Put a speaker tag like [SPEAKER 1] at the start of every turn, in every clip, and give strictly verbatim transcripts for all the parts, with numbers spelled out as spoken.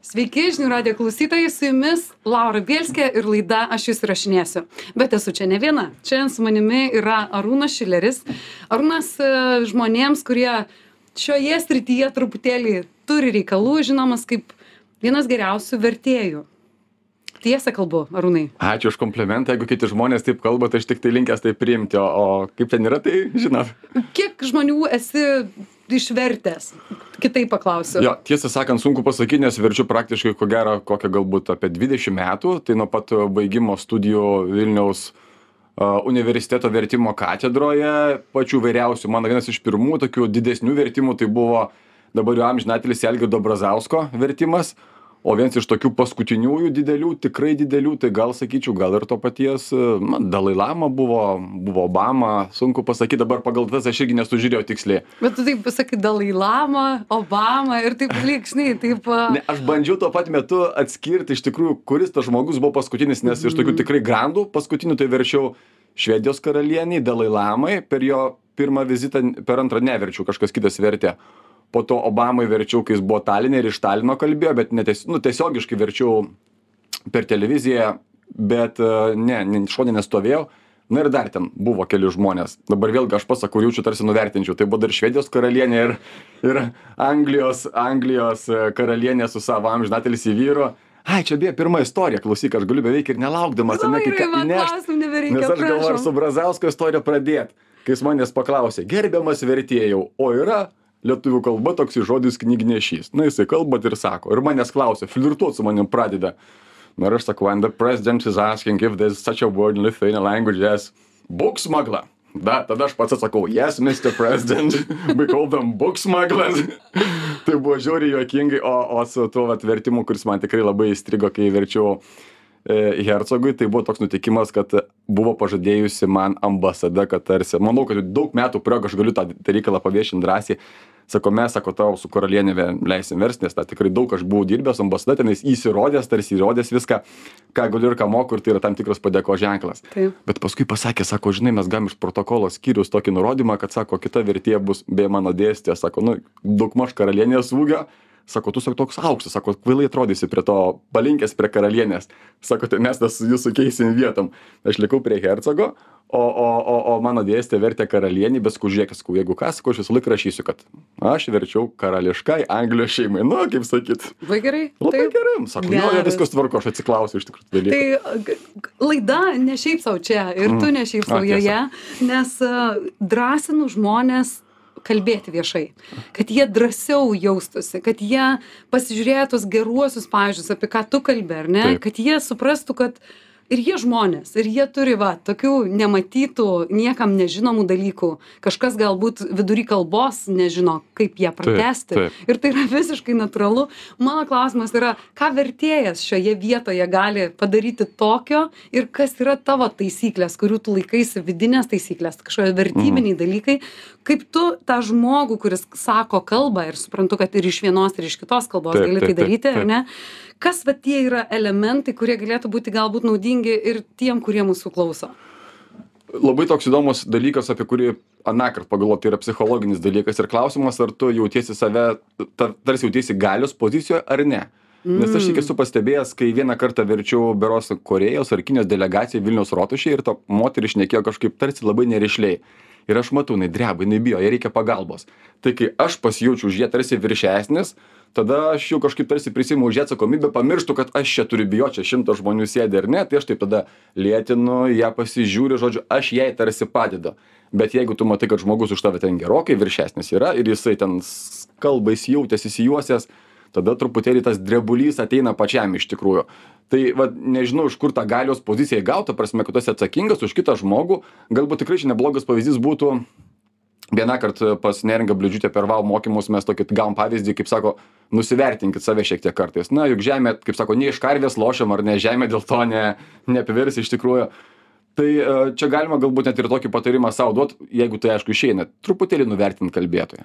[SPEAKER 1] Sveiki, žinių radijo klausytojai, su jumis Laura Bielskė ir laida Aš jus įrašinėsiu. Bet esu čia ne viena. Čia su manimi yra Arūnas Šileris. Arūnas žmonėms, kurie šioje srityje truputėlį turi reikalų, žinomas kaip vienas geriausių vertėjų. Tiesą kalbu, Arūnai.
[SPEAKER 2] Ačiū už komplimentą. Jeigu kiti žmonės taip kalba, tai aš tik tai linkęs tai priimti. O, o kaip ten yra, tai žinot.
[SPEAKER 1] Kiek žmonių esi išvertęs? Kitaip paklausiu.
[SPEAKER 2] Jo, tiesą sakant, sunku pasakyti, nes verčiu praktiškai ko gero kokią galbūt apie dvidešimt metų. Tai nuo pat baigimo studijų Vilniaus uh, universiteto vertimo katedroje. Pačių vairiausių. Mano vienas iš pirmų tokių didesnių vertimų tai buvo dabar jau amžinatilsį Algirdo Brazausko vertimas. O vienas iš tokių paskutiniųjų didelių, tikrai didelių, tai gal sakyčiau, gal ir to paties, man, Dalai Lama buvo, buvo Obama, sunku pasakyti, dabar pagal tas aš irgi nesužiūrėjau tiksliai.
[SPEAKER 1] Bet tu taip pasakai Dalai Lama, Obama ir taip lygsnai, taip...
[SPEAKER 2] Ne, aš bandžiau tuo pat metu atskirti iš tikrųjų, kuris tas žmogus buvo paskutinis, nes iš tokių tikrai grandų paskutinių tai verčiau Švedijos karalieniai, Dalai Lamai, per jo pirmą vizitą, per antrą neverčiau, kažkas kitas vertė. Po to Obamai verčiau, kai jis buvo Taline ir iš Talino kalbėjo, bet neties, nu, tiesiogiškai verčiau per televiziją, bet ne, ne šonė nestovėjau. Na ir dar ten buvo keli žmonės. Dabar vėlgi aš pasakau, jaučiu tarsi nuvertinčiau. Tai buvo dar Švedijos karalienė ir, ir Anglijos, Anglijos karalienė su savo amžinatilsį vyru. Ai, čia bija pirma istorija, klausyk, aš galiu beveik ir nelaukdamas.
[SPEAKER 1] Na, gerai, man klausimų nebereikia,
[SPEAKER 2] nes aš galvoju, ar su Brazausko istoriją pradėt, kai jis manęs paklausė, gerbiamas vertėjau, o yra lietuvių kalba toks žodis knygnešys. Na, jisai kalba ir sako. Ir manęs klausia, flirtuot su manim pradeda. Na, ir aš sakau, and the president is asking if there's such a word in Lithuanian language as book smuggler. Da, tada aš pats atsakau, yes, mister President, we call them book smugglers. Tai buvo žiauriai juokingai, o, o su tuo vat vertimu, kuris man tikrai labai įstrigo, kai verčiau e, Hercogui, tai buvo toks nutikimas, kad buvo pažadėjusi man ambasada, kad tarsi, manau, kad daug metų praėjo, aš galiu tą reikalą paviešinti drąsiai. Sako, mes, sako, tau su karalienė leisim versti, nes tą tikrai daug aš buvau dirbęs ambasada, tenais įsirodęs, tarsi įrodęs viską, ką galiu ir ką moku, ir tai yra tam tikras padėko ženklas.
[SPEAKER 1] Taip.
[SPEAKER 2] Bet paskui pasakė, sako, žinai, mes galim iš protokolo skyrius tokį nurodymą, kad, sako, kita vertėja bus be mano dėstė, sako, nu, daugmaž karalienės ūgio. Sako, tu, sako, toks aukštas, sako, kvailai atrodysi prie to, palinkęs prie karalienės. Sako, tai mes tas jūsų keisim vietom. Aš likau prie hercogo, o, o, o, o mano dėstė vertė karalienį, bet skužiekis, jeigu ką, sako, aš visą laiką rašysiu, kad aš verčiau karališkai Anglijos šeimai. Nu, kaip sakyt.
[SPEAKER 1] Labai gerai.
[SPEAKER 2] Labai gerai. Sako, jo, jo, viskas tvarko, aš atsiklausiu iš tikrųjų dalykų.
[SPEAKER 1] Tai laida ne šiaip savo čia ir tu ne šiaip savo joje, nes uh, drąsinu žmonės kalbėti viešai, kad jie drąsiau jaustųsi, kad jie pasižiūrėtų tus geruosius pavyzdžius, apie ką tu kalbi, ar ne?
[SPEAKER 2] Taip.
[SPEAKER 1] Kad jie suprastų, kad ir jie žmonės, ir jie turi, va, tokių nematytų, niekam nežinomų dalykų. Kažkas galbūt vidury kalbos nežino, kaip ją pratęsti.
[SPEAKER 2] Taip, taip.
[SPEAKER 1] Ir tai yra visiškai natūralu. Mano klausimas yra, ką vertėjas šioje vietoje gali padaryti tokio ir kas yra tavo taisyklės, kurių tu laikaisi, vidinės taisyklės, kažkokie vertybiniai mm. dalykai. Kaip tu tą žmogų, kuris sako kalbą ir suprantu, kad ir iš vienos, ir iš kitos kalbos
[SPEAKER 2] taip,
[SPEAKER 1] gali
[SPEAKER 2] taip,
[SPEAKER 1] tai daryti,
[SPEAKER 2] taip, taip.
[SPEAKER 1] ar ne? Kas va tie yra elementai, kurie galėtų būti galbūt naudingi ir tiem, kurie mūsų klauso?
[SPEAKER 2] Labai toks įdomus dalykas, apie kurį anakart pagalvoti, tai yra psichologinis dalykas ir klausimas, ar tu jautiesi save, tar, tarsi jautiesi galios pozicijoje ar ne. Mm. Nes aš tik esu pastebėjęs, kai vieną kartą verčiau beros Korėjos ar Kinijos delegaciją Vilniaus rotušėje ir ta moteris šnekėjo kažkaip tarsi labai nerišliai. Ir aš matau, jinai dreba, jinai bijo, jai reikia pagalbos. Tai kai aš pasijaučiu už ją tarsi viršesnis, tada aš jau kažkaip tarsi prisiimu už ją atsakomybę, pamirštu, kad aš čia turiu bijoti, čia šimtas žmonių sėdi ar ne, tai aš taip tada lėtinu, ją pasižiūriu, žodžiu, aš jai tarsi padedu. Bet jeigu tu matai, kad žmogus už tave ten gerokai viršesnis yra ir jisai ten kalba įsijautęs, įsijuosęs, tada truputėlį tas drebulys ateina pačiam iš tikrųjų. Tai va, nežinau, iš kur tą galios poziciją gauta, prasme, kad tu esi atsakingas už kitą žmogų. Galbūt tikrai čia neblogas pavyzdys būtų. Vieną kartą pas Neringą Bliūdžiūtę per val mokymus mes tokį gavom pavyzdį, kaip sako, nusivertinkit save šiek tiek kartais. Na, juk žemė, kaip sako, ne iš karvės lošiam ar ne, žemė dėl to ne, neapivirs iš tikrųjų. Tai čia galima galbūt net ir tokį patarimą savo duot, jeigu tai aišku išeina, truputėlį nuvertint kalbėtoją.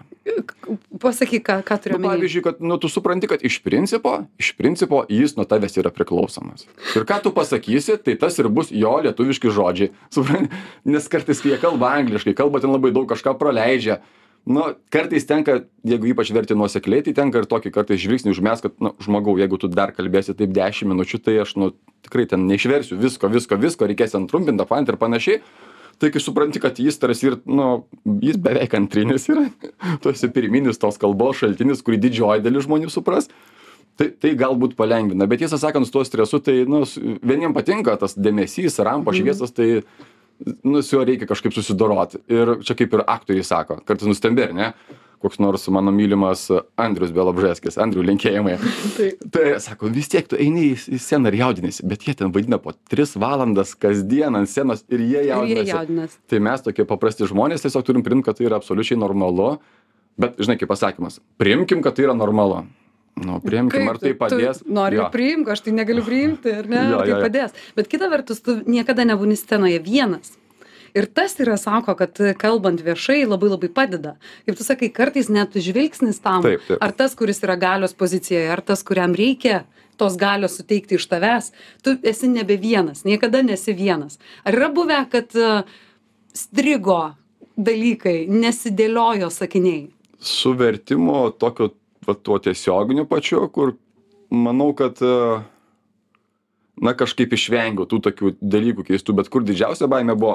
[SPEAKER 1] Pasakyk, ką, ką turiu
[SPEAKER 2] nu, pavyzdžiui, kad nu, tu supranti, kad iš principo, iš principo jis nuo tavęs yra priklausomas. Ir ką tu pasakysi, tai tas ir bus jo lietuviški žodžiai. Supranti? Nes kartais, kai jie kalba angliškai, kalba ten labai daug, kažką praleidžia. nu, kartais tenka, jeigu ypač verti nuosekliai, tai tenka ir tokį kartais žvilgsnį užmes, kad, nu, žmogau, jeigu tu dar kalbėsi taip dešimt minučių, tai aš, nu, tikrai ten neišversiu visko, visko, visko, reikės antrumpinti, apant ir panašiai. Tai kai supranti, kad jis tarsi ir, nu, jis beveik antrinis yra, tu esi pirminis tos kalbos šaltinis, kurį didžioji dalis žmonių supras, tai, tai galbūt palengvina. Bet tiesą sakant, su tuo stresu, tai, nu, vieniem patinka tas dėmesys, rampa šviesas, tai, nu, su juo reikia kažkaip susidoroti. Ir čia kaip ir aktoriai sako, kartais nustembi, ne? Koks nors mano mylimas Andrius Bialobžeskis, Andrių linkėjimai. Tai, tai sako, vis tiek tu eini į, į sceną ir jaudinėsi, bet jie ten vaidina po tris valandas kasdien ant scenos ir jie jaudinasi.
[SPEAKER 1] Ir jie jaudinasi.
[SPEAKER 2] Tai mes tokie paprasti žmonės tiesiog turim priimti, kad tai yra absoliučiai normalu, bet, žinai, kaip pasakymas, priimkim, kad tai yra normalu. Nu, priimkim,
[SPEAKER 1] Kaip
[SPEAKER 2] ar tai padės.
[SPEAKER 1] Nori priimk, aš tai negaliu priimti, ar ne,
[SPEAKER 2] Jo,
[SPEAKER 1] ar tai
[SPEAKER 2] jo, jo.
[SPEAKER 1] padės. Bet kita vertus, tu niekada nebūni scenoje vienas. Ir tas yra, sako, kad kalbant viešai labai labai padeda. Kaip tu sakai, kartais net žvilgsnis tam,
[SPEAKER 2] Taip, taip.
[SPEAKER 1] ar tas, kuris yra galios pozicijoje, ar tas, kuriam reikia tos galios suteikti iš tavęs, tu esi nebe vienas, niekada nesi vienas. Ar yra buvę, kad uh, strigo dalykai, nesidėliojo sakiniai?
[SPEAKER 2] Su vertimo tokio, va, tuo tiesioginiu pačiu, kur manau, kad uh, na, kažkaip išvengiau tų tokių dalykų keistų, bet kur didžiausia baimė buvo,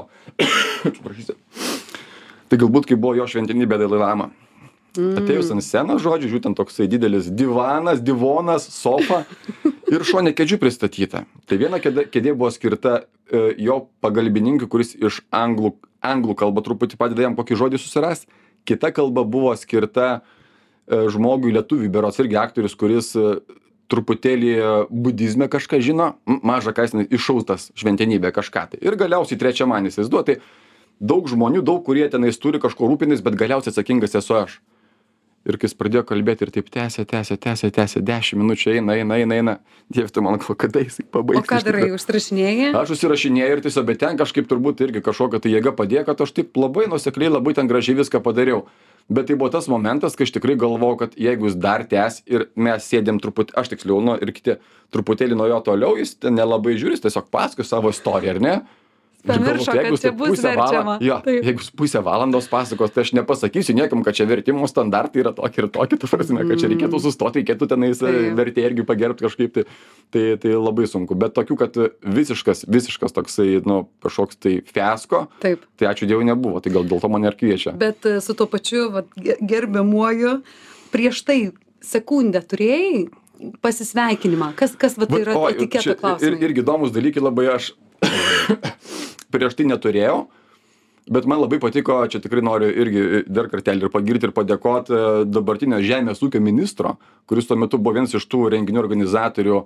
[SPEAKER 2] tai galbūt, kai buvo jo šventenybė Dalai Lama. Mm. Atėjus ant scenos, žodžiu, žiūrint toksai didelis divanas, divonas, sofa ir šone kėdžių pristatyta. Tai viena kėdė, kėdė buvo skirta e, jo pagalbininkui, kuris iš anglų, anglų kalbą truputį padeda jam kokį žodį susirasti. Kita kalba buvo skirta e, žmogui lietuviui, berods irgi aktorius, kuris e, truputėlį budizme kažką žino, maža ką jis iššaustas šventenybė kažką tai. Ir galiausiai trečia man įsivaizduoti, tai daug žmonių, daug kurie tenais turi kažko rūpinis, bet galiausiai atsakingas esu aš. Ir kai jis pradėjo kalbėti ir taip tęsė, tęsė, tęsė, tęsė, dešimt minučių eina, eina, eina, eina. Dieve, tu man galvo, kada jisai pabaigs.
[SPEAKER 1] O ką darai, užsirašinėjai?
[SPEAKER 2] Aš užsirašinėjau ir tiesiog, bet ten kažkaip turbūt irgi kažkokia tai jėga padėjo, kad aš taip labai nusekliai, labai ten gražiai viską padariau. Bet tai buvo tas momentas, kai aš tikrai galvojau, kad jeigu jis dar tęs ir mes sėdėm truputį, aš tiksliau, nu, ir kiti truputėlį nuo jo toliau, jis ten nelabai žiūri, jis tiesiog paskui savo istoriją, ar ne?
[SPEAKER 1] Pamiršo, kad čia bus verčiama.
[SPEAKER 2] Jo, jeigu pusę valandos pasakos, tai aš nepasakysiu niekam, kad čia vertimo standartai yra tokie ir tokie, tu prasme, kad čia reikėtų sustoti, reikėtų tenais vertėjai irgi pagerbti kažkaip, tai, tai, tai labai sunku. Bet tokių, kad visiškas, visiškas toksai, nu, kažkoks tai fiasko,
[SPEAKER 1] Taip.
[SPEAKER 2] Tai ačiū Dievui nebuvo, tai gal dėl to mane ir kviečia.
[SPEAKER 1] Bet su tuo pačiu vat, gerbiamuoju, prieš tai sekundę turėjai pasisveikinimą. Kas, kas vat, yra
[SPEAKER 2] O,
[SPEAKER 1] etiketo
[SPEAKER 2] čia
[SPEAKER 1] klausimai?
[SPEAKER 2] Ir, irgi įdomus dalykai labai aš prieš tai neturėjau, bet man labai patiko, čia tikrai noriu irgi dar kartelį ir pagirti ir padėkoti dabartinio žemės ūkio ministro, kuris tuo metu buvo vienas iš tų renginių organizatorių,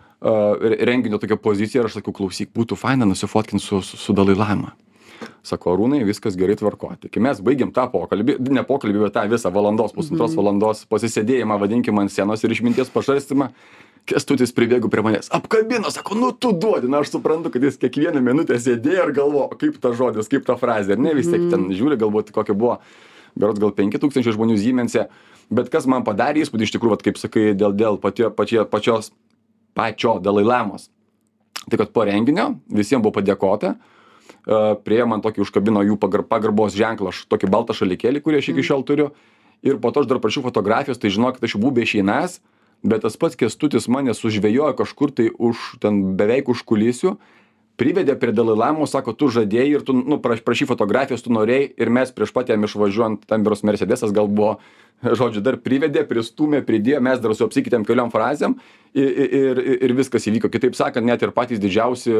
[SPEAKER 2] uh, renginio tokia pozicija ir aš sakiau, klausyk, būtų faina nusifotkinti su, su, su Dalai Lama. Sako, Arūnai, viskas gerai tvarkoti. Kai mes baigėm tą pokalbį, ne pokalbį, bet tą visą valandos, pusantros mm. valandos pasisėdėjimą, vadinkim, ant scenos ir išminties pažarstymą, Kęstutis pribėgo prie manęs, apkabino, sako, nu tu duodi, na aš suprantu, kad jis kiekvieną minutę sėdėjo ir galvojo, kaip ta žodis, kaip ta frazė, ir ne vis tiek ten žiūri, galbūt kokia buvo, berods gal penki tūkstančiai žmonių Siemens'e, bet kas man padarė įspūdį iš tikrųjų, vat, kaip sakai, dėl, dėl patio, pačio, pačios, pačio Dalai Lamos. Tai kad po renginio visiems buvo padėkota, uh, prie man tokį užkabino jų pagar, pagarbos ženklą, aš tokį baltą šalikėlį, kurį aš iki šiol turiu, ir po to aš dar prašiau fotografijos, tai žinokit, aš buvau bešeinas, bet tas pats Kęstutis mane sužvejojo kažkur tai už, ten beveik už kulisių, privedė prie Dalai Lamos, sako, tu žadėjai ir tu, nu, prašy fotografijos, tu norėjai, ir mes prieš pat jam išvažiuojant, tam biuros Mercedesas gal buvo, žodžiu, dar privedė, pristūmė, pridėjo, mes dar su apsikeitėm keliom frazėm ir, ir, ir viskas įvyko. Kitaip sakant, net ir patys didžiausi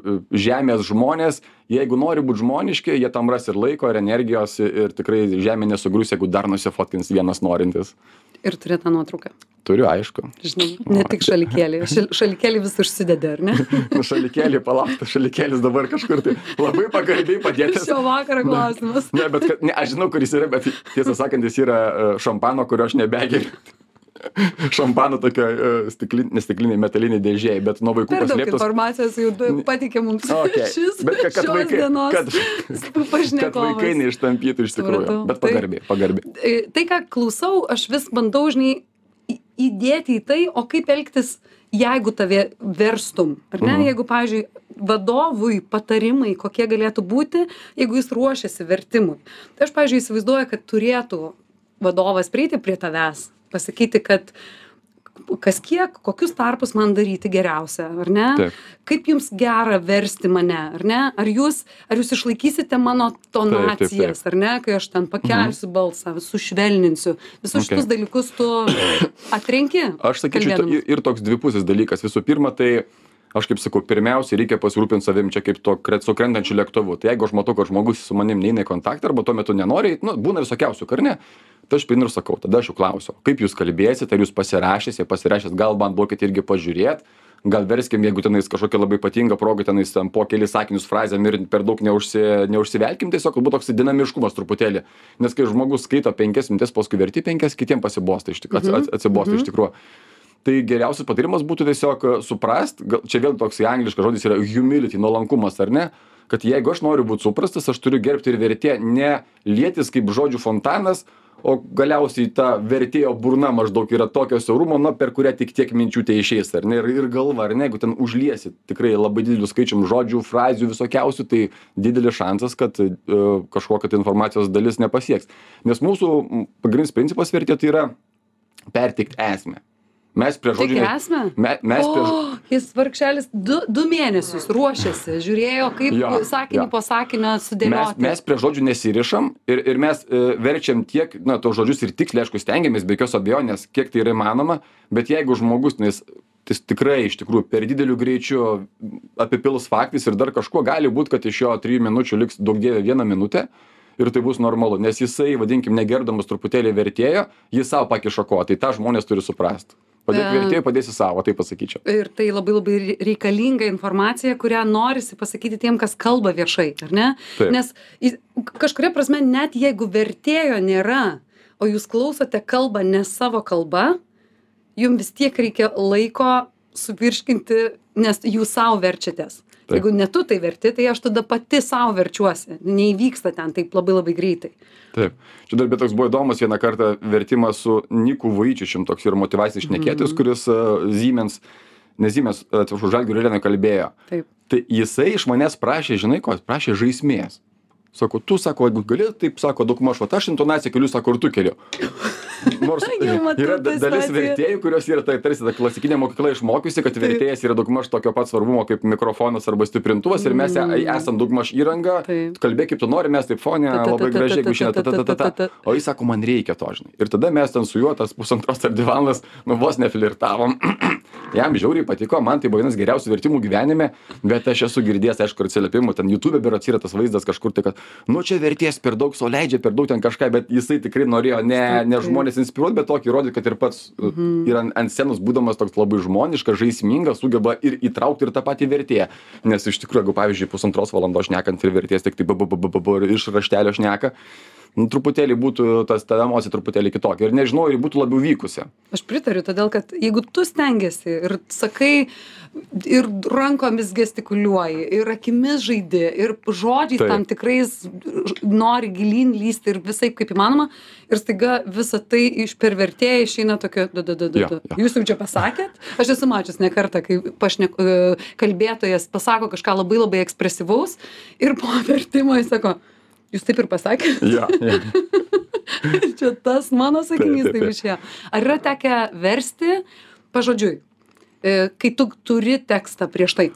[SPEAKER 2] žemės žmonės, jeigu nori būti žmoniški, jie tam ras ir laiko, ir energijos, ir tikrai žemė nesugrius, jeigu dar nusifotkins vienas norintis.
[SPEAKER 1] Ir turi tą nuotrauką.
[SPEAKER 2] Turiu, aišku.
[SPEAKER 1] Žinai, ne tik šalikėlį. Šal, šalikėlį vis užsidedė, ar ne?
[SPEAKER 2] Nu, šalikėlį, palauk, šalikėlis dabar kažkur tai labai pagarbiai padėtas.
[SPEAKER 1] Šio vakaro klausimas.
[SPEAKER 2] Ne, bet, kad, ne, aš žinau, kur jis yra, bet tiesą sakant, jis yra šampano, kurio aš nebegeriu. Šampano tokio stiklin, nestiklinė metalinė dėžė, bet nuo vaikų
[SPEAKER 1] per daug
[SPEAKER 2] paslėptos.
[SPEAKER 1] informacijos jau patikė mums
[SPEAKER 2] Okay.
[SPEAKER 1] šis
[SPEAKER 2] Bet kad, kad
[SPEAKER 1] šios
[SPEAKER 2] vaikai,
[SPEAKER 1] dienos
[SPEAKER 2] kad, kad
[SPEAKER 1] pašnekovas.
[SPEAKER 2] vaikai neištampytų iš tikrųjų.
[SPEAKER 1] Supratau.
[SPEAKER 2] Bet pagarbiai, pagarbiai.
[SPEAKER 1] Tai, tai, ką klausau, aš vis bandau, žinai, į- įdėti į tai, o kaip elgtis, jeigu tave verstum. Ar ne?
[SPEAKER 2] Mhm.
[SPEAKER 1] Jeigu, pavyzdžiui, vadovui patarimai, kokie galėtų būti, jeigu jis ruošiasi vertimui. Tai aš, pavyzdžiui, įsivaizduoju, kad turėtų vadovas prieiti prie tavęs, pasakyti, kad kas kiek, kokius tarpus man daryti geriausia, ar ne?
[SPEAKER 2] Taip.
[SPEAKER 1] Kaip jums gera versti mane, ar ne? Ar jūs, ar jūs išlaikysite mano tonacijas,
[SPEAKER 2] Taip, taip, taip.
[SPEAKER 1] ar ne? Kai aš ten pakelsiu mhm. balsą, sušvelninsiu. Visus
[SPEAKER 2] Okay.
[SPEAKER 1] šitus dalykus tu atrenki.
[SPEAKER 2] Aš sakyčiau, to, ir, ir toks dvipusis dalykas. Visų pirma, tai aš kaip sakau, pirmiausia, reikia pasirūpinti savim čia kaip to kre- su krentančiu lėktuvu. Tai jeigu aš matau, kad žmogus su manim neina į kontaktą arba tuo metu nenori, nu, būna visokiausių, ar ne? Tai aš prieinu ir sakau, tada aš jų klausiu, kaip jūs kalbėsite, ar jūs pasirašęs, jei pasirašęs, gal man duokite irgi pažiūrėti, gal verskim, jeigu tenais kažkokia labai ypatinga proga, tenais ten po kelis sakinius frazėm ir per daug neužsi, neužsivelkim, tiesiog galbūt toks dinamiškumas truputėlį. Nes kai žmogus skaito penkias minutes, paskui verti penkias, kitiem pasibosta iš tikrųjų, mhm. atsibosta iš tikrųjų. Tai geriausias patarimas būtų tiesiog suprast, gal, čia vėl toks angliškas žodis yra humility, nuolankumas, ar ne? Kad jeigu aš noriu būti suprastas, aš turiu gerbti ir vertėją, ne lietis kaip žodžių fontanas, o galiausiai ta vertėjo burna maždaug yra tokio siaurumo, na, per kurią tik tiek minčių tai išeis, ar ne? Ir, ir galva, ar ne? Jeigu ten užliesi tikrai labai didelių skaičium žodžių, frazių visokiausių, tai didelis šansas, kad uh, kažkokia tai informacijos dalis nepasieks. Nes mūsų pagrindinis principas vertėjo tai yra perteikti esmę. Mes prie žodžių...
[SPEAKER 1] Tik esmę?
[SPEAKER 2] Me, mes prie žodžių...
[SPEAKER 1] O, jis vargšelis du, du mėnesius ruošiasi, žiūrėjo, kaip
[SPEAKER 2] Jo,
[SPEAKER 1] sakinį
[SPEAKER 2] jo.
[SPEAKER 1] po sakinio
[SPEAKER 2] Mes,
[SPEAKER 1] sudėlioti.
[SPEAKER 2] mes prie žodžių nesirišam ir, ir mes e, verčiam tiek, na, tos žodžius ir tiksliai, aišku, stengiamės, be jokios abejonės, kiek tai yra įmanoma, bet jeigu žmogus, nes tai tikrai iš tikrųjų per dideliu greičiu apipils faktais ir dar kažkuo gali būti, kad iš jo trijų minučių liks daug dievė vieną minutę ir tai bus normalu, nes jisai, vadinkim, negerdamas truputėlį vertėjo, jis savo pakišo ko, tai tą žmonės turi suprasti. Padėk vertėjui, padėsi savo, tai pasakyčiau.
[SPEAKER 1] Ir tai labai labai reikalinga informacija, kurią norisi pasakyti tiem, kas kalba viešai, ar ne?
[SPEAKER 2] Taip.
[SPEAKER 1] Nes į- kažkuria prasme, net jeigu vertėjo nėra, o jūs klausote kalbą ne savo kalba, jums vis tiek reikia laiko suvirškinti, nes jūs savo verčiatės.
[SPEAKER 2] Taip.
[SPEAKER 1] Jeigu ne tu tai verti, tai aš tada pati savo verčiuosi. Neįvyksta ten taip labai labai greitai.
[SPEAKER 2] Taip. Čia dar bet toks buvo įdomus vieną kartą vertimas su Niku Vaičiušium, toks ir motyvacinis šnekėtis, mm. kuris uh, Siemens, ne Siemens, atsiprašau, Žalgirio Arenoj kalbėjo.
[SPEAKER 1] Taip.
[SPEAKER 2] Tai jisai iš manęs prašė, žinai ko, prašė žaismės. Sako, tu, sako, jeigu gali, taip, sako, daug maž, aš intonaciją keliu, sako, ir tu keliu. Nors
[SPEAKER 1] Jau matau
[SPEAKER 2] yra
[SPEAKER 1] tą
[SPEAKER 2] dalis
[SPEAKER 1] situaciją.
[SPEAKER 2] vertėjų, kurios yra tai tarsi ta klasikinė mokykla išmokiusi, kad vertėjas yra daug maž tokio pat svarbumo kaip mikrofonas arba stiprintuvas ir mes mm. esam daug maž įranga,
[SPEAKER 1] Taip.
[SPEAKER 2] kalbėk kaip tu nori, mes taip fonė labai gražiai, jeigu išeina ta, ta, ta, ta, ta. O jis sako, man reikia to, žinai. Ir tada mes ten su juo tas pusantros ar dvi valandas, nu vos neflirtavom. Jam žiauriai patiko, man tai buvo vienas geriausių vertimų gyvenime, bet aš esu girdėjęs, aišku, atsiliepimų, ten YouTube berods yra tas vaizdas kažkur, tai kad, nu čia vertės per daug, sau leidžia per daug ten kažką, bet jisai tikrai norėjo ne, ne žmonės inspiruoti, bet tokį įrodyti, kad ir pats mhm. yra ant scenos būdamas toks labai žmoniškas, žaismingas, sugeba ir įtraukti ir tą patį vertėją. Nes iš tikrųjų, jeigu pavyzdžiui pusantros valandos šnekant ir vertėjas tik tai b b b b b iš raštelio šneka, nu, truputėlį būtų tas ta emocija truputėlį kitokia. Ir nežinau, ir būtų labiau vykusi.
[SPEAKER 1] Aš pritariu, todėl kad jeigu tu stengiasi ir sakai, ir rankomis gestikuliuoji, ir akimis žaidi, ir žodžiais
[SPEAKER 2] Taip.
[SPEAKER 1] tam tikrais nori gilyn lysti ir visai kaip įmanoma, ir staiga visą tai iš pervertėjai išeina tokio, da, da, da, da,
[SPEAKER 2] Jo,
[SPEAKER 1] da.
[SPEAKER 2] jo.
[SPEAKER 1] Jūs jau čia pasakėt? Aš esu mačius ne kartą, kai pašnek, kalbėtojas pasako kažką labai labai ekspresyvaus ir po vertimo jis sako, jūs taip ir pasakėt?
[SPEAKER 2] Ja, ja.
[SPEAKER 1] Čia tas mano sakinys
[SPEAKER 2] Taip, taip,
[SPEAKER 1] taip
[SPEAKER 2] taip.
[SPEAKER 1] išėjo. Ar yra tekę versti pažodžiui, e, kai tu turi tekstą prieš tai?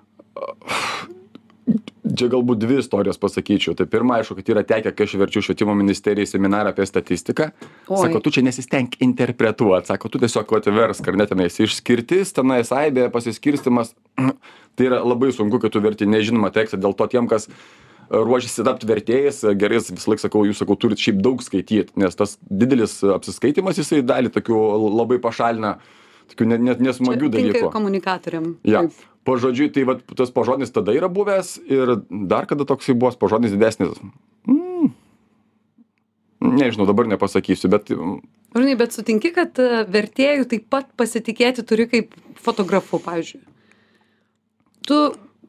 [SPEAKER 2] Čia galbūt dvi istorijos pasakyčiau. Tai pirma, aišku, kad yra tekę, kai aš verčiu švietimo ministerijai seminarą apie statistiką.
[SPEAKER 1] Oi.
[SPEAKER 2] Sako, tu čia nesistenk interpretuoti. Sako, tu tiesiog atversk, ar ne tenais išskirtis, tenais aibė, pasiskirstimas. Tai yra labai sunku, kad tu verti nežinomą tekstą. Dėl to tiem, kas ruošiasi tapti vertėjais, gerai visą laiką sakau, jūs sakau, turit šiaip daug skaityti, nes tas didelis apsiskaitimas jisai dalį tokių labai pašalina, tokių net, net nesmagių
[SPEAKER 1] Tinka
[SPEAKER 2] dalykų.
[SPEAKER 1] ir komunikatoriam.
[SPEAKER 2] Ja.
[SPEAKER 1] Taip.
[SPEAKER 2] Pažodžiui, tai vat, tas pažodinis tada yra buvęs ir dar kada toksai buvo pažodinis didesnis. Mm. Nežinau, dabar nepasakysiu, bet mm,
[SPEAKER 1] Žinai, bet sutinki, kad e, vertėjų taip pat pasitikėti turi kaip fotografu, pavyzdžiui. Tu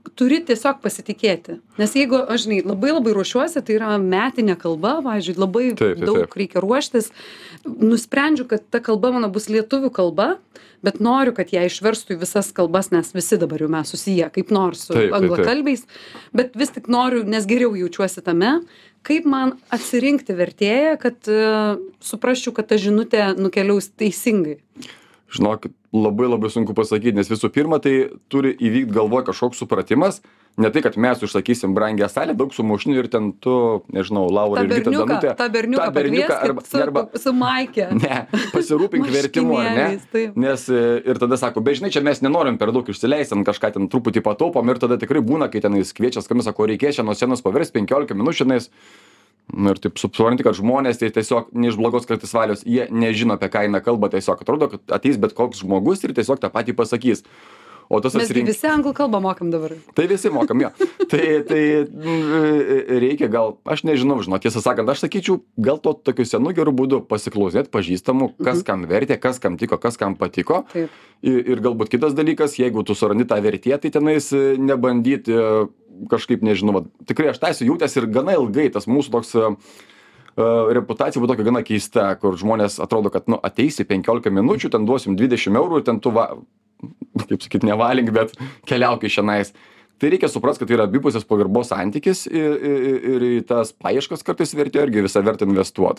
[SPEAKER 1] turi tiesiog pasitikėti. Nes jeigu, aš žinai, labai labai ruošiuosi, tai yra metinė kalba, važiuoju, labai
[SPEAKER 2] taip, taip,
[SPEAKER 1] daug
[SPEAKER 2] taip.
[SPEAKER 1] reikia ruoštis. Nusprendžiu, kad ta kalba mano bus lietuvių kalba, bet noriu, kad ją išverstų į visas kalbas, nes visi dabar jau mes susiję, kaip nors su
[SPEAKER 2] Taip, taip, taip.
[SPEAKER 1] anglakalbiais, bet vis tik noriu, nes geriau jaučiuosi tame, kaip man atsirinkti vertėją, kad uh, suprasčiau, kad ta žinutė nukeliaus teisingai.
[SPEAKER 2] Žinok, labai labai sunku pasakyti, nes visų pirma, tai turi įvykti galvoje kažkoks supratimas, ne tai, kad mes užsakysim brangią salę, daug sumušnių ir ten tu, nežinau, Laura ir Gita Danutė.
[SPEAKER 1] Ta berniuką, ta berniuką
[SPEAKER 2] arba,
[SPEAKER 1] su,
[SPEAKER 2] arba,
[SPEAKER 1] su Maike.
[SPEAKER 2] Ne, pasirūpink vertimu, ar ne?
[SPEAKER 1] Taip.
[SPEAKER 2] Nes ir tada sako, bet žinai, čia mes nenorim per daug išsileisim, kažką ten truputį pataupom ir tada tikrai būna, kai tenais kviečia skambina, sako, reikės čia nuo scenos paversti penkiolika minučių, tenais. Nu, ir taip supranti, kad žmonės tai tiesiog ne iš blogos kartais valios, jie nežino, apie ką eina kalba, tiesiog atrodo, kad ateis bet koks žmogus ir tiesiog tą patį pasakys. O tas
[SPEAKER 1] Mes
[SPEAKER 2] atsirink...
[SPEAKER 1] visi anglų kalbą mokam dabar.
[SPEAKER 2] Tai visi mokam, jo. tai, tai reikia gal, aš nežinau, žinau, tiesą sakant, aš sakyčiau, gal to tokiu senu geru būdu pasiklausėt pažįstamų, kas mhm. kam vertė, kas kam tiko, kas kam patiko.
[SPEAKER 1] Taip.
[SPEAKER 2] Ir, ir galbūt kitas dalykas, jeigu tu surandi tą vertę, tai tenais nebandyti kažkaip, nežinau, va, tikrai aš tai esu jautęs ir gana ilgai tas mūsų toks uh, reputacija buvo tokia gana keista, kur žmonės atrodo, kad, nu, ateisi penkiolika minučių, ten duosim dvidešimt eurų ir ten tu, va, kaip sakyt, nevalink, bet keliauk iš šiandien. Tai reikia suprasti, kad tai yra abipusės pagarbos santykis ir, ir, ir į tas paieškas kartais vertė irgi visą vertę investuoti.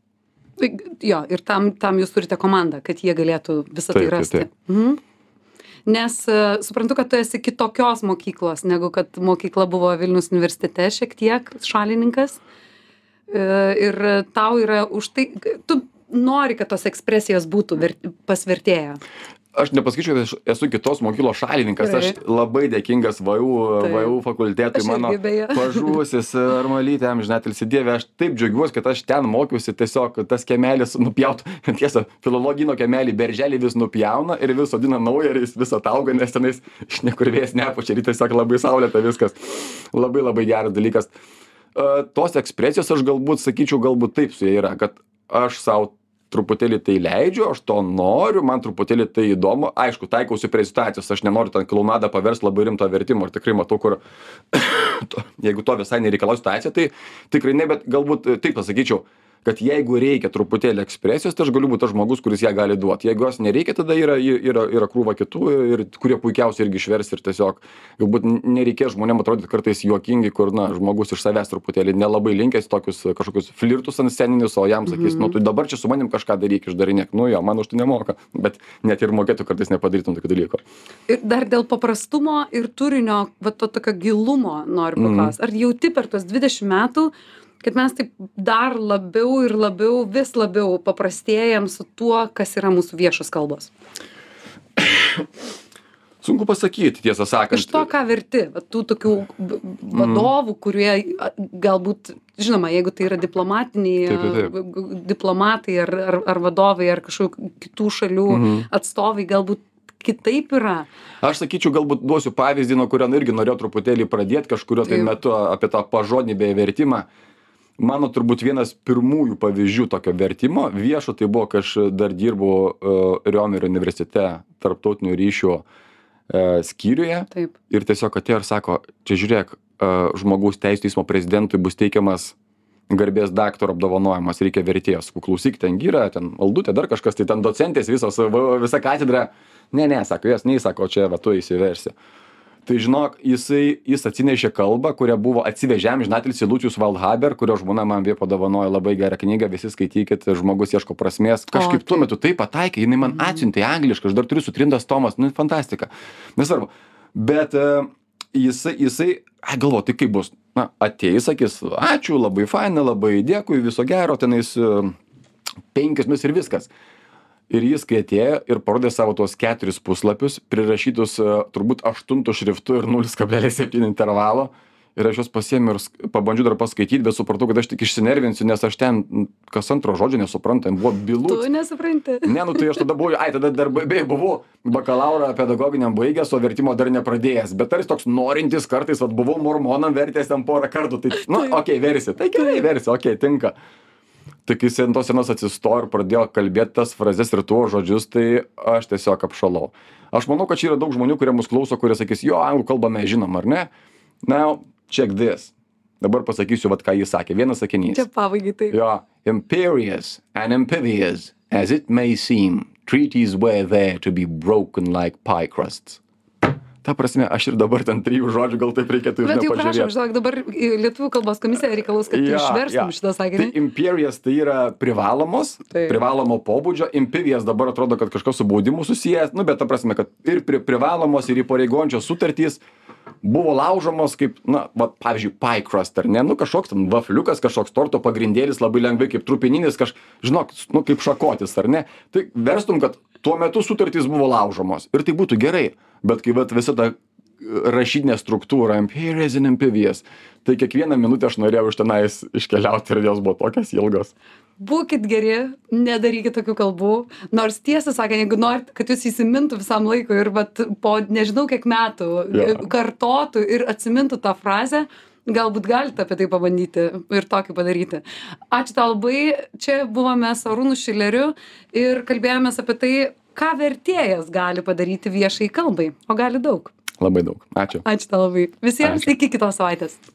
[SPEAKER 1] Jo, ir tam, tam jūs turite komandą, kad jie galėtų visą tai
[SPEAKER 2] Taip, taip,
[SPEAKER 1] rasti.
[SPEAKER 2] taip.
[SPEAKER 1] Mhm. Nes uh, suprantu, kad tu esi kitokios mokyklos, negu kad mokykla buvo Vilniaus universitete šiek tiek šalininkas. Uh, ir tau yra už tai, tu nori, kad tos ekspresijos būtų ver, pas vertėją.
[SPEAKER 2] Aš nepasakyčiau, kad aš esu kitos mokyklos šalininkas,
[SPEAKER 1] Gerai.
[SPEAKER 2] aš labai dėkingas V U,
[SPEAKER 1] Taip.
[SPEAKER 2] V U fakultetui,
[SPEAKER 1] Aš
[SPEAKER 2] mano
[SPEAKER 1] irgi beje.
[SPEAKER 2] pažūsis Armalytė, amžinatilsį Dieve, aš taip džiaugiuosi, kad aš ten mokiausi, tiesiog tas kemelis nupjautų, tiesa, filologino kemelį berželį vis nupjauna ir vis sodina naują ir jis vis atauga, nes tenais iš niekur vėjas nepučia, ir tiesiog labai saulėta viskas, labai labai geras dalykas. Uh, tos ekspresijos aš galbūt sakyčiau, galbūt taip su jie yra, kad aš savo truputėlį tai leidžiu, aš to noriu, man truputėlį tai įdomu, aišku, taikausi prie situacijos, aš nenoriu ten klounadą paversti labai rimtą vertimą, ir tikrai matau, kur jeigu to visai nereikalaus situacija, tai tikrai ne, bet galbūt taip pasakyčiau, kad jeigu reikia truputėlį ekspresijos, tai aš galiu būti tas žmogus, kuris ją gali duoti. Jeigu jos nereikia, tada yra, yra, yra krūva kitų, ir, kurie puikiausiai irgi išvers ir tiesiog galbūt nereikės žmonėm atrodyti kartais juokingai, kur na, žmogus iš savęs truputėlį nelabai linkęs tokius kažkokius flirtus ant sceninius, o jam sakys, mm-hmm. nu tu dabar čia su manim kažką daryk, išdarinėk, nu jo, man už tai nemoka, bet net ir mokėtų kartais nepadarytum tokio dalyko.
[SPEAKER 1] Ir dar dėl paprastumo ir turinio, va to tokio gilumo noriu paklausti. Mm-hmm. Ar jauti per tuos dvidešimt metų, kad mes taip dar labiau ir labiau, vis labiau paprastėjam su tuo, kas yra mūsų viešos kalbos?
[SPEAKER 2] Sunku pasakyti, tiesą sakant.
[SPEAKER 1] Iš to, ką verti, va, tų tokių vadovų, kurie galbūt, žinoma, jeigu tai yra diplomatiniai,
[SPEAKER 2] taip, taip, taip.
[SPEAKER 1] diplomatai ar, ar, ar vadovai, ar kažkokių kitų šalių mhm. atstovai, galbūt kitaip yra.
[SPEAKER 2] Aš sakyčiau, galbūt duosiu pavyzdį, nuo kurio irgi norėjau truputėlį pradėti kažkurio tai metu apie tą pažodinį bei vertimą. Mano turbūt vienas pirmųjų pavyzdžių tokio vertimo viešo, tai buvo, kai aš dar dirbau uh, Riomerio universitete tarptautinių ryšių uh, skyriuje.
[SPEAKER 1] Taip.
[SPEAKER 2] Ir tiesiog atėjo ir sako, čia žiūrėk, uh, žmogaus teisų teismo prezidentui bus teikiamas garbės daktaro apdovanojimas, reikia vertėjos. Klausyk, ten gyra, ten Aldutė, dar kažkas, tai ten docentės visos, visa katedra. Ne, ne, sako, jas neįsako, čia va, tu įsiversi. Tai žinok, jisai, jis atsinešė kalbą, kurią buvo atsivežėm žinatelis Lucius Waldhaber, kurio žmona man vėl padovanojo labai gerą knygą, visi skaitykit, žmogus ieško prasmės. Kažkaip o, tuo metu tai pataikė, jinai man atsiuntė angliškai, aš dar turiu sutrintas tomas, nu, fantastika. Nesvarbu. Bet uh, jisai, jisai, ai galvo, tai kaip bus? Na, ateis, sakys, ačiū, labai faina, labai dėkui, viso gero, tenais uh, penkias mis ir viskas. Ir jis, kai atėjo ir parodė savo tuos keturis puslapius, prirašytus uh, turbūt aštuntų šriftų ir nulis kablelis septyni intervalo. Ir aš juos pasiėmiau ir pabandžiu dar paskaityti, bet supratau, kad aš tik išsinervinsiu, nes aš ten kas antro žodžio nesuprantu, buvo bylų.
[SPEAKER 1] Tu nesupranti.
[SPEAKER 2] Ne, nu tai aš tada buvau, ai, tada dar beje buvau bakalauro pedagoginiam baigęs, o vertimo dar nepradėjęs. Bet tarsi toks norintis kartais, vat, buvau mormonam vertęs ten porą kartų. Tai, nu, okei, okay, versi. Tai gerai, versi, okei, okay, tinka. Tai kai jis ant tos scenos atsistojo ir pradėjo kalbėti tas frazes ir tuos žodžius, tai aš tiesiog apšalau. Aš manau, kad čia yra daug žmonių, kurie mus klauso, kurie sakys, jo, anglų kalbą mes žinom, ar ne? Now, check this. Dabar pasakysiu, vat ką jis sakė. Vienas sakinys.
[SPEAKER 1] Čia pabaigai tai.
[SPEAKER 2] Jo, imperious and impervious, as it may seem, treaties were there to be broken like pie crusts. Ta prasme, aš ir dabar ten trijų žodžių gal taip reikėtų ir
[SPEAKER 1] Bet jau
[SPEAKER 2] nepažiūrėti.
[SPEAKER 1] prašom, žinok, dabar Lietuvų kalbos komisija reikalaus, kad tu
[SPEAKER 2] Jo,
[SPEAKER 1] išverstum
[SPEAKER 2] jo.
[SPEAKER 1] šitą sakinį.
[SPEAKER 2] Tai imperious tai yra privalomos,
[SPEAKER 1] Taip.
[SPEAKER 2] privalomo pobūdžio, imperious dabar atrodo, kad kažkas su baudimu susijęs, nu bet ta prasme, kad ir pri, privalomos, ir įpareigojančios sutartys buvo laužomos kaip, na, va, pavyzdžiui, pie crust, ar ne, nu kažkoks ten vafliukas, kažkoks torto pagrindėlis labai lengvai kaip trupininis, kaž, žinok, nu kaip šakotis, ar ne. Tai verstum, kad tuo metu sutartys buvo laužomos ir tai būtų gerai, bet kai vat visa ta rašytinė struktūra, imperious and impervious, tai kiekvieną minutę aš norėjau iš tenais iškeliauti ir jos buvo tokios ilgos.
[SPEAKER 1] Būkit geri, nedarykit tokių kalbų, nors tiesą sakant, jeigu norit, kad jūs įsimintų visam laikui ir vat, po nežinau kiek metų
[SPEAKER 2] Jo.
[SPEAKER 1] kartotų ir atsimintų tą frazę, galbūt galite apie tai pabandyti ir tokį padaryti. Ačiū tau labai, čia buvome su Arūnu Šileriu ir kalbėjomės apie tai, ką vertėjas gali padaryti viešai kalbai, o gali daug.
[SPEAKER 2] Labai daug. Ačiū.
[SPEAKER 1] Ačiū tau labai. Visiems
[SPEAKER 2] Ačiū.
[SPEAKER 1] iki kitos savaitės.